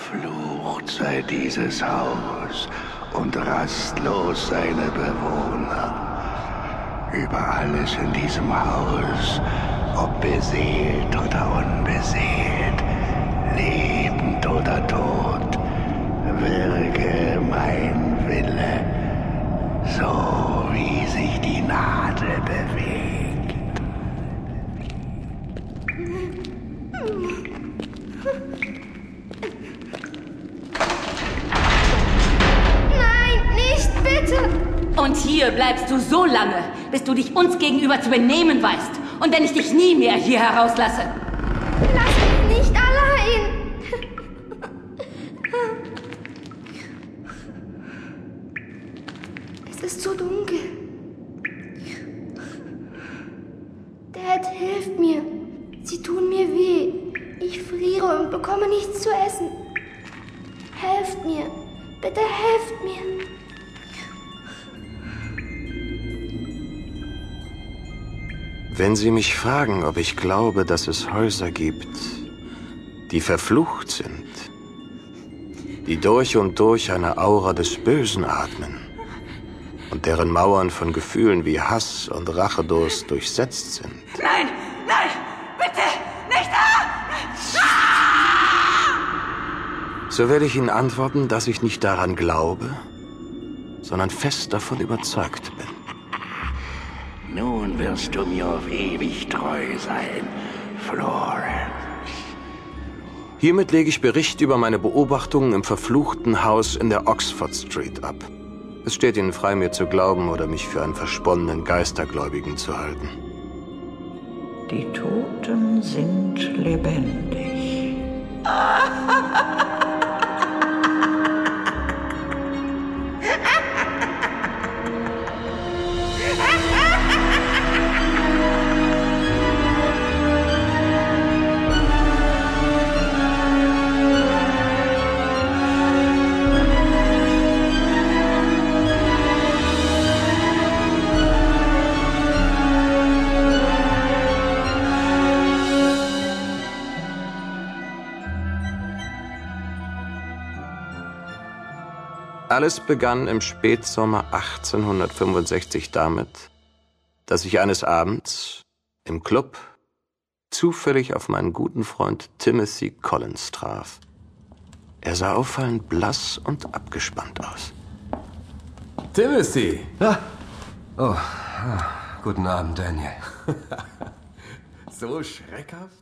Verflucht sei dieses Haus und rastlos seine Bewohner. Über alles in diesem Haus, ob beseelt oder unbeseelt, lebend oder tot, wirke mein Wille, so wie sich die Nadel bewegt. Nein, nicht, bitte! Und hier bleibst du so lange, bis du dich uns gegenüber zu benehmen weißt. Und wenn ich dich nie mehr hier herauslasse. Lass mich nicht allein! Es ist so dunkel. Dad, hilft mir. Sie tun mir weh. Ich friere und bekomme nichts zu essen. Helft mir. Bitte helft mir. Wenn Sie mich fragen, ob ich glaube, dass es Häuser gibt, die verflucht sind, die durch und durch eine Aura des Bösen atmen und deren Mauern von Gefühlen wie Hass und Rachedurst durchsetzt sind. Nein, nein, bitte, nicht So werde ich Ihnen antworten, dass ich nicht daran glaube, sondern fest davon überzeugt bin. Nun wirst du mir auf ewig treu sein, Florence. Hiermit lege ich Bericht über meine Beobachtungen im verfluchten Haus in der Oxford Street ab. Es steht Ihnen frei, mir zu glauben oder mich für einen versponnenen Geistergläubigen zu halten. Die Toten sind lebendig. Alles begann im Spätsommer 1865 damit, dass ich eines Abends im Club zufällig auf meinen guten Freund Timothy Collins traf. Er sah auffallend blass und abgespannt aus. Timothy! Ja. Oh, guten Abend, Daniel. So schreckhaft?